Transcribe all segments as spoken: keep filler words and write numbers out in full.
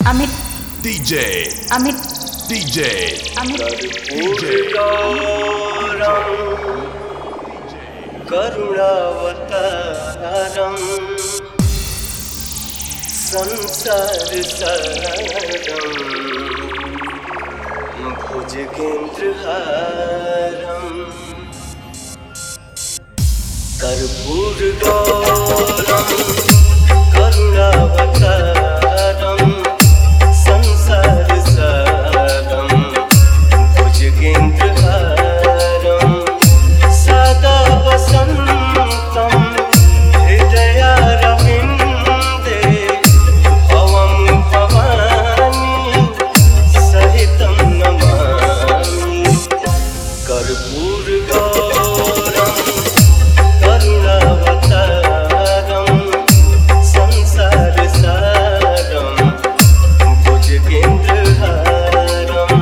Amit DJ Amit DJ Amit करुणावतारम संसार सारम भुजगेन्द्रहारम कर्पूर गौरम करुणावतारम संसार सारम भुजगेन्द्रहारम सदा वसन्तं हृदयारविन्दे भवं भवानी सहितं नमामि कर्पूर गौरम करुणावतारम संसार सारम भुजगेन्द्रहारम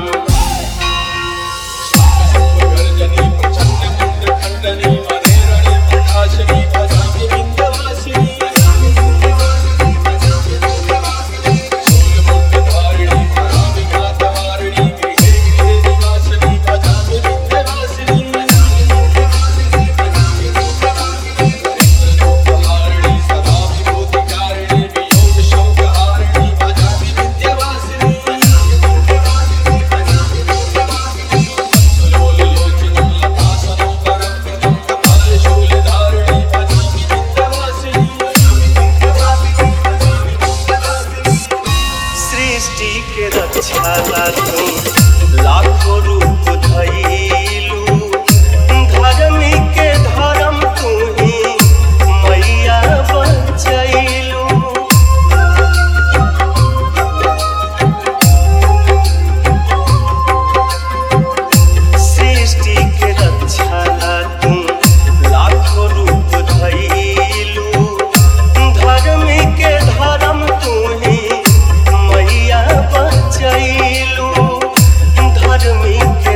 सृष्टि के रक्षाला तू लाखों रूप धइलू धर्मी के धर्म तू ही मैया बचैलू सृष्टि के रक्षाला तू लाखों रूप धइलू धर्मी के धर्म तू ही मैया बचैलू धर्मी के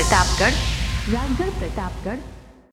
प्रतापगढ़ राजगढ़ प्रतापगढ़